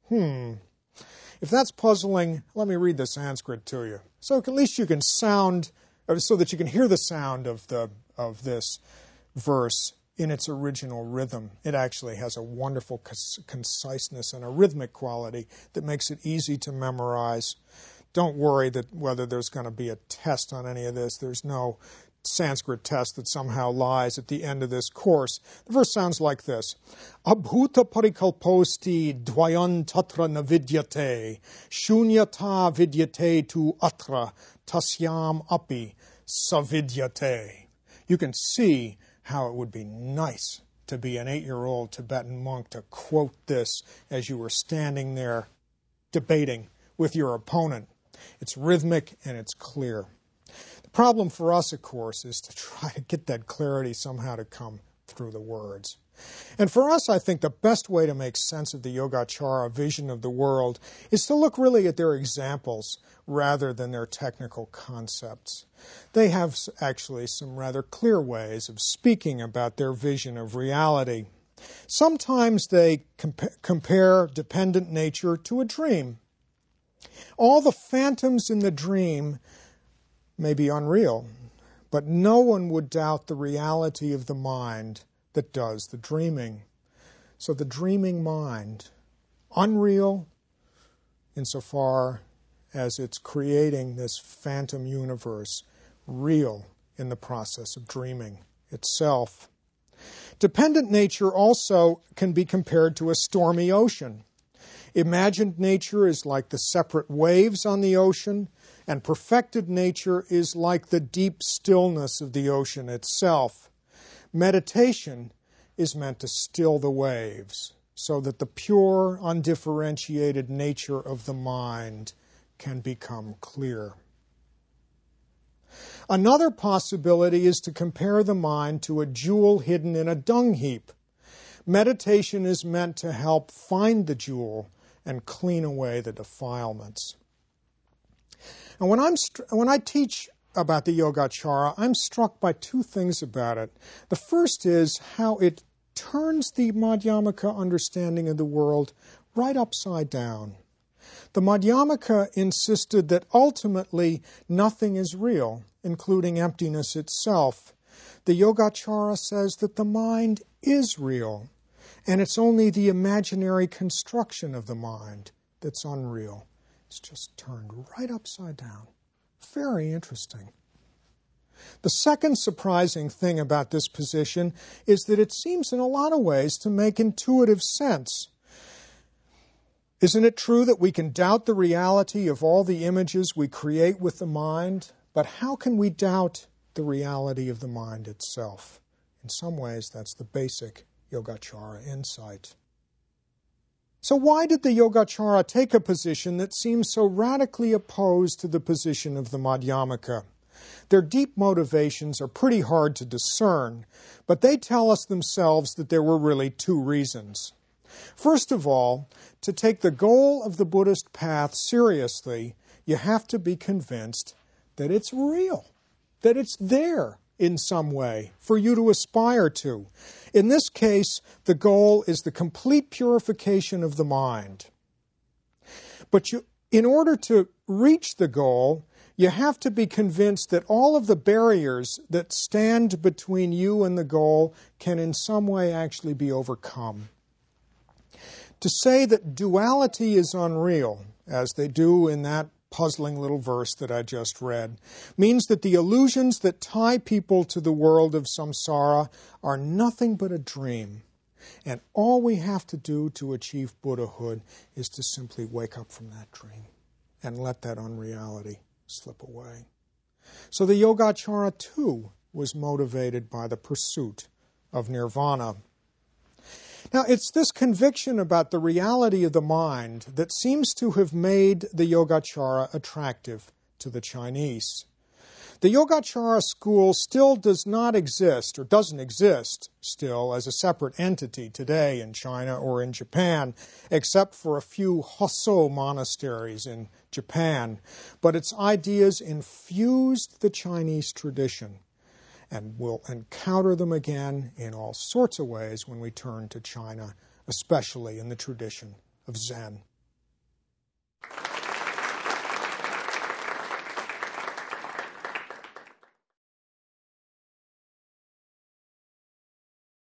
If that's puzzling, let me read the Sanskrit to you. So at least you can so that you can hear the sound of this verse in its original rhythm. It actually has a wonderful conciseness and a rhythmic quality that makes it easy to memorize. Don't worry that whether there's going to be a test on any of this. There's no Sanskrit test that somehow lies at the end of this course. The verse sounds like this. Abhuta parikalposti dvayan tatra navidyate, shunyata vidyate tu atra, tasyam api savidyate. You can see how it would be nice to be an 8-year-old Tibetan monk to quote this as you were standing there debating with your opponent. It's rhythmic and it's clear. The problem for us, of course, is to try to get that clarity somehow to come through the words. And for us, I think the best way to make sense of the Yogacara vision of the world is to look really at their examples rather than their technical concepts. They have actually some rather clear ways of speaking about their vision of reality. Sometimes they compare dependent nature to a dream. All the phantoms in the dream may be unreal, but no one would doubt the reality of the mind that does the dreaming. So the dreaming mind, unreal insofar as it's creating this phantom universe, real in the process of dreaming itself. Dependent nature also can be compared to a stormy ocean. Imagined nature is like the separate waves on the ocean, and perfected nature is like the deep stillness of the ocean itself. Meditation is meant to still the waves so that the pure, undifferentiated nature of the mind can become clear. Another possibility is to compare the mind to a jewel hidden in a dung heap. Meditation is meant to help find the jewel and clean away the defilements. And when I teach about the Yogacara, I'm struck by two things about it. The first is how it turns the Madhyamaka understanding of the world right upside down. The Madhyamaka insisted that ultimately nothing is real, including emptiness itself. The Yogacara says that the mind is real, and it's only the imaginary construction of the mind that's unreal. It's just turned right upside down. Very interesting. The second surprising thing about this position is that it seems in a lot of ways to make intuitive sense. Isn't it true that we can doubt the reality of all the images we create with the mind? But how can we doubt the reality of the mind itself? In some ways, that's the basic Yogacara insight. So why did the Yogacara take a position that seems so radically opposed to the position of the Madhyamaka? Their deep motivations are pretty hard to discern, but they tell us themselves that there were really two reasons. First of all, to take the goal of the Buddhist path seriously, you have to be convinced that it's real, that it's there in some way for you to aspire to. In this case, the goal is the complete purification of the mind. But in order to reach the goal, you have to be convinced that all of the barriers that stand between you and the goal can in some way actually be overcome. To say that duality is unreal, as they do in that puzzling little verse that I just read, means that the illusions that tie people to the world of samsara are nothing but a dream. And all we have to do to achieve Buddhahood is to simply wake up from that dream and let that unreality slip away. So the Yogacara, too, was motivated by the pursuit of nirvana. Now, it's this conviction about the reality of the mind that seems to have made the Yogacara attractive to the Chinese. The Yogacara school still does not exist, or doesn't exist still, as a separate entity today in China or in Japan, except for a few Hosso monasteries in Japan. But its ideas infused the Chinese tradition, and we'll encounter them again in all sorts of ways when we turn to China, especially in the tradition of Zen.